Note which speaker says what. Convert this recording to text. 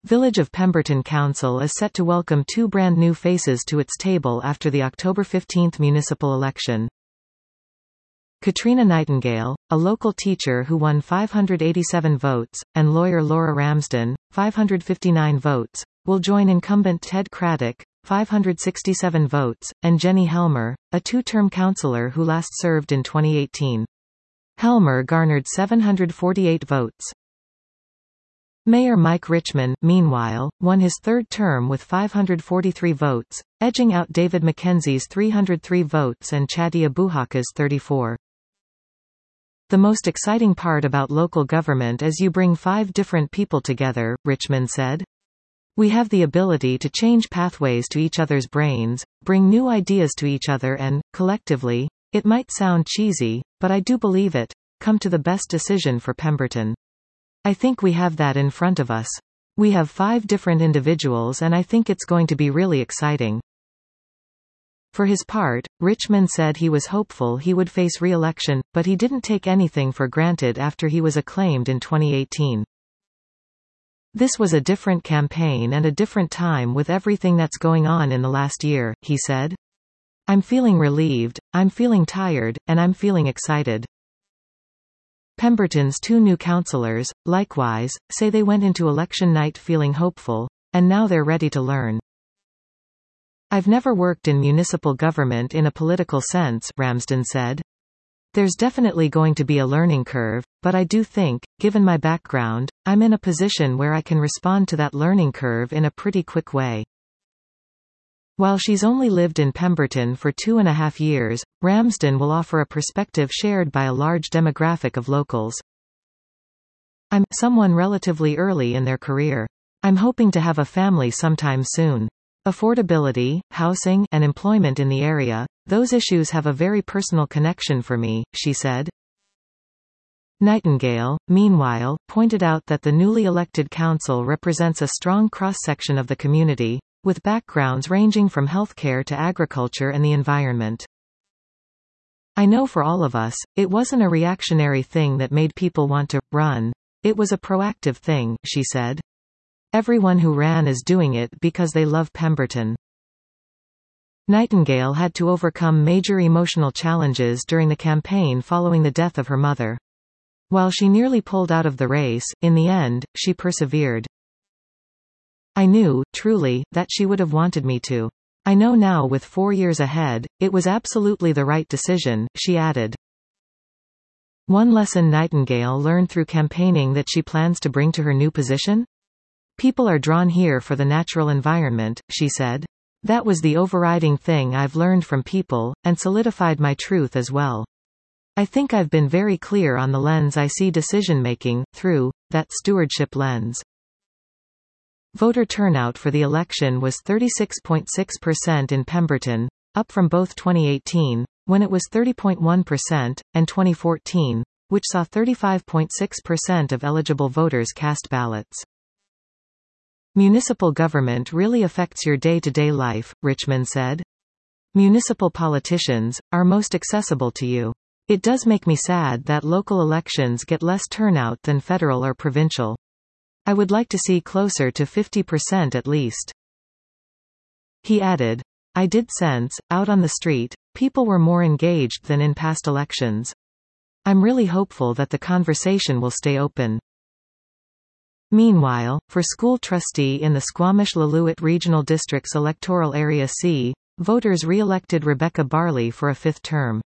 Speaker 1: Village of Pemberton Council is set to welcome 2 brand new faces to its table after the October 15 municipal election. Katrina Nightingale, a local teacher who won 587 votes, and lawyer Laura Ramsden, 559 votes, will join incumbent Ted Craddock, 567 votes, and Jenny Helmer, a 2-term councillor who last served in 2018. Helmer garnered 748 votes. Mayor Mike Richman, meanwhile, won his 3rd term with 543 votes, edging out David McKenzie's 303 votes and Chadi Abuhaka's 34. The most exciting part about local government is you bring 5 different people together, Richman said. We have the ability to change pathways to each other's brains, bring new ideas to each other and, collectively, it might sound cheesy, but I do believe it, come to the best decision for Pemberton. I think we have that in front of us. We have 5 different individuals and I think it's going to be really exciting. For his part, Richman said he was hopeful he would face re-election, but he didn't take anything for granted after he was acclaimed in 2018. This was a different campaign and a different time with everything that's going on in the last year, he said. I'm feeling relieved, I'm feeling tired, and I'm feeling excited. Pemberton's 2 new councillors, likewise, say they went into election night feeling hopeful, and now they're ready to learn. I've never worked in municipal government in a political sense, Ramsden said. There's definitely going to be a learning curve, but I do think, given my background, I'm in a position where I can respond to that learning curve in a pretty quick way. While she's only lived in Pemberton for 2.5 years, Ramsden will offer a perspective shared by a large demographic of locals. I'm someone relatively early in their career. I'm hoping to have a family sometime soon. Affordability, housing, and employment in the area, those issues have a very personal connection for me, she said. Nightingale, meanwhile, pointed out that the newly elected council represents a strong cross-section of the community, with backgrounds ranging from healthcare to agriculture and the environment. I know for all of us, it wasn't a reactionary thing that made people want to run. It was a proactive thing, she said. Everyone who ran is doing it because they love Pemberton. Nightingale had to overcome major emotional challenges during the campaign following the death of her mother. While she nearly pulled out of the race, in the end, she persevered. I knew, truly, that she would have wanted me to. I know now with 4 years ahead, it was absolutely the right decision, she added. One lesson Nightingale learned through campaigning that she plans to bring to her new position? People are drawn here for the natural environment, she said. That was the overriding thing I've learned from people, and solidified my truth as well. I think I've been very clear on the lens I see decision-making, through that stewardship lens. Voter turnout for the election was 36.6% in Pemberton, up from both 2018, when it was 30.1%, and 2014, which saw 35.6% of eligible voters cast ballots. Municipal government really affects your day-to-day life, Richman said. Municipal politicians are most accessible to you. It does make me sad that local elections get less turnout than federal or provincial. I would like to see closer to 50% at least. He added, I did sense, out on the street, people were more engaged than in past elections. I'm really hopeful that the conversation will stay open. Meanwhile, for school trustee in the Squamish-Lillooet Regional District's electoral area C, voters re-elected Rebecca Barley for a 5th term.